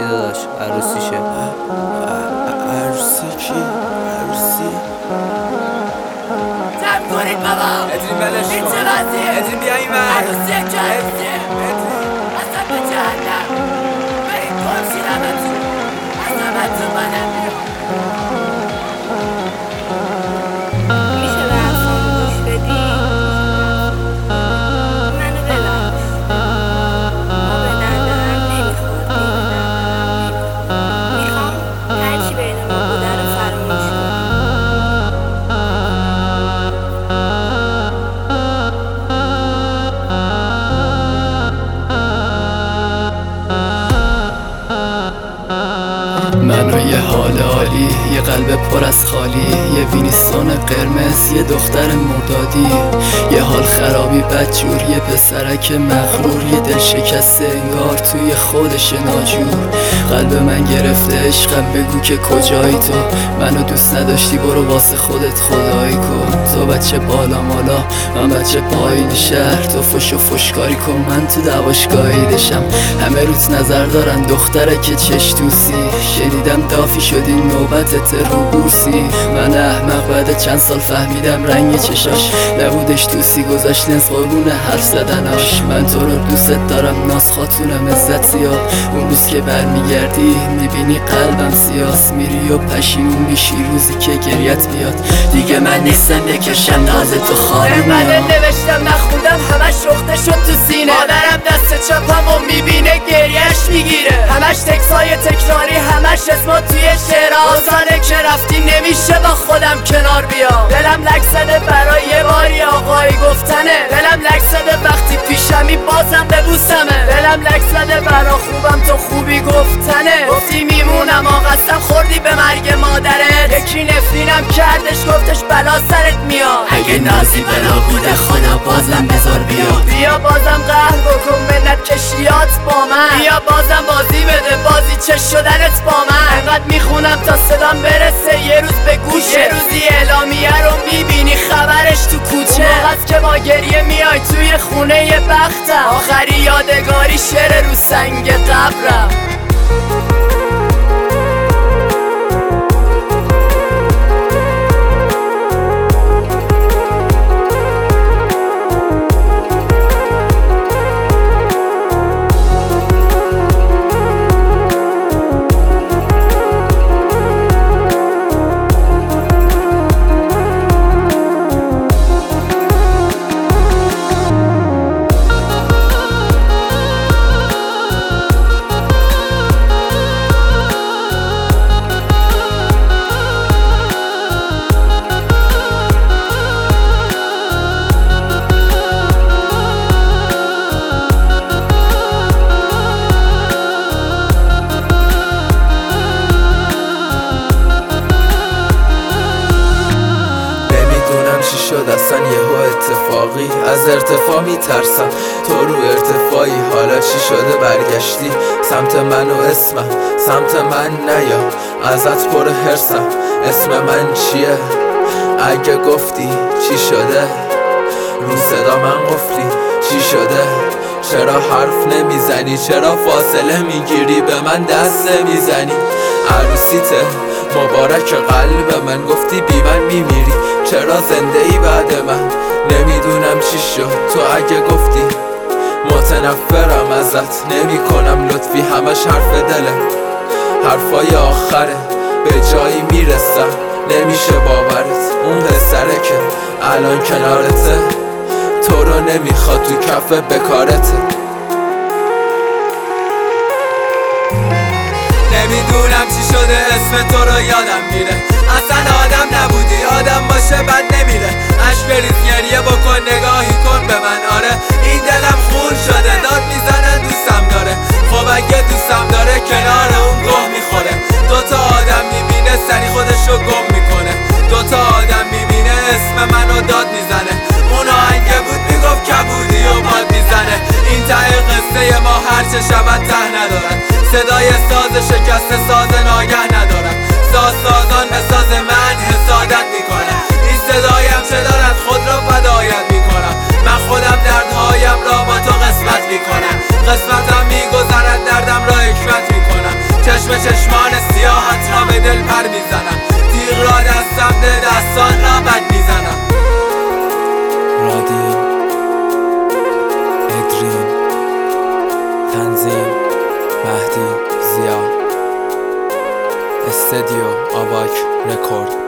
داداش عروسیشه. عروسی کی؟ عروسی جمع کنید بابا. ادرین بلش این کن. چه وضعیه؟ ادرین بیا این ور. عروسیه که عروسیه. اصلا به جهنم برید گمشید همتون. اصلا من تو بدم بیرون. میشه به حرفام گوش بدی؟ منو ببخش. ما به دردم نمیخورد. میخوام هرچی بین ما بوده رو فراموش کنم. من رو یه حال عالی، یه قلب پر از خالی، یه وینستون قرمز، یه دختر مردادی، یه حال خرابی بدجور، یه پسرک مغرور، یه دل شکسته انگار توی خودش ناجور. قلب من گرفته عشقم، بگو که کجایی تو؟ منو دوست نداشتی برو واسه خودت خدایی کن. تو بچه بالا مالا، من بچه پایین شهر، تو فش و فشکاری کن من تو دواشگاهی دشم. همه روت نظر دارن دختره که چش دوستی، شنیدم دافی شدی نوبتت رو بورسی. من احمق بعد چند سال فهمیدم رنگ چشاش نبودش دوستی، گذاشت لنز قربون حرف زدناش. من تو رو دوست دارم ناز خاتونم عزت زیاد، اون روز که برمیگردی میبینی قلبم سیاس، میری و پشیمون میشی روزی که گریت بیاد. دیگه من نیستم بکشم ناز تو خواهی انقدر میاد. نوشتم نخوندم همش شخته شد تو سینه. مادرم دست چپم و میبینه گریهش میگیره. همش تکسای تکراری، همش اسما توی شعرها. آسانه که رفتی نمیشه با خودم کنار بیام. دلم لک زده برای یه باری آقایی گفتنه. دلم لک زده وقتی پیشمی بازم ببوسمه. دلم لک زده برا خوبم تو خوبی گفتنه. گفتی میمونم آقستم خوردی به مرگ مادرت. یکی نفرینم کردش گفتش بلا سرت میاد. اگه نازی بلا بوده خدا بازم بذار بیاد. بیا بازم قهر بکن منت کشیات با من. بیا بازم بازی بده بازی چه شدنت با من. انقدر میخونم تا صدام برسه یه روز به گوشه. یه روزی اعلامیه رو میبینی خبرش تو کوچه. اون موقعت که با گریه میای توی خونه یه بختم. آخری یادگاری شعر رو سنگ قبرم. اصلا یهو اتفاقی از ارتفاع میترسم. تو رو ارتفاعی حالا چی شده برگشتی سمت من و اسمم سمت من نیا. ازت پر حرسم اسم من چیه؟ اگه گفتی چی شده رو صدا من قفلی چی شده؟ چرا حرف نمیزنی؟ چرا فاصله میگیری؟ به من دست نمیزنی؟ عروسیته مبارک قلب من، گفتی بی من میمیری چرا زنده ای بعد من؟ نمیدونم چی شد تو اگه گفتی متنفرم ازت نمی کنم لطفی. همش حرف دله حرفای آخره به جایی میرسم نمیشه باورت. اون پسره که الان کنارته تو رو نمیخواد تو کف بکارته. نمیدونم چی شده اسم تو رو یادم میره. اصلا آدم نبودی آدم باشه بد نمیره. اش بریز گریه بکن نگاهی کن به من. آره این دلم خون شده داد میزنه دوستم داره. خب اگه دوستم داره کنار اون گوه میخوره. دوتا آدم میبینه سری خودشو گم میکنه. دوتا آدم میبینه اسم منو داد میزنه. اون آهنگه بود میگفت کبودی و باد میزنه. این ته قصه ما هرچه شبت ته ندارن. صدای ساز شکست ساز ناگه ندارم. سازان به ساز من حسادت میکنم. این صدایم چه دارد خود را فدایت میکنم. من خودم دردهایم را با تو قسمت میکنم. قسمتم میگذرد دردم را حکمت میکنم. چشم چشمان سیاحت را به دل پر میزنم، تیر را دستم ده دستان را بد میزنم. رادین، ادرین، تنظیم مهدی زیا، استدیو آواک رکورد.